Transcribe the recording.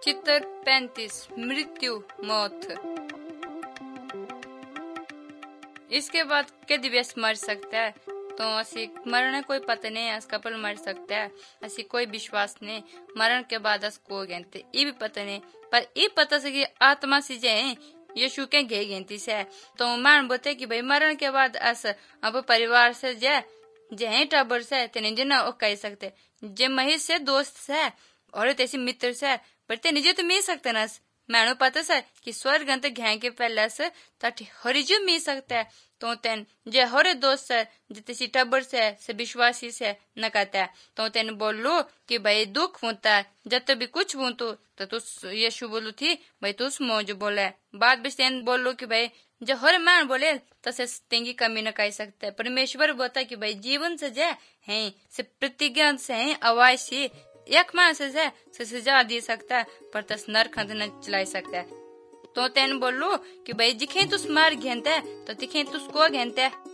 चित्र 35 मृत्यु मौत। इसके बाद के दिवस मर सकता है तो असी मरण कोई पता नहीं है, कपल मर सकता है, असी कोई विश्वास नहीं मरण के बाद अस को गेंते ये भी पता नहीं, पर ये पता से कि आत्मा से जाए यीशु के घे गेंती से तो मान बोते कि भाई मरण के बाद अस अब परिवार से जे टबर से तेने जे ना कह सकते जे महिष से दोस्त से और तेसी मित्र से पर ते निजे तो मिल सकते ना मैंने पता से कि स्वर्ग अंत घे के पहले से तट हरिजु मिल सकता है तो तेन जे हरे दोस्त से जे तेसी टबर से विश्वासी से न कहता है तो तेन बोलू कि भाई दुख होता है जब भी कुछ होतु तो तू यीशु बोलू थी भाई तू मौज बोले बाद भी तेन बोलू कि भाई जो हर मान बोले तसे तेंगी कमी न कह सकता है। परमेश्वर बोलता कि भाई जीवन से जे है से प्रतिज्ञा से है आवाज से एक मां से सजा दे सकता है पर तस नरक न चला सकता है तो तेन बोलू कि भाई जिखे तुस मार घेनते तो तिखे तुस को घेनते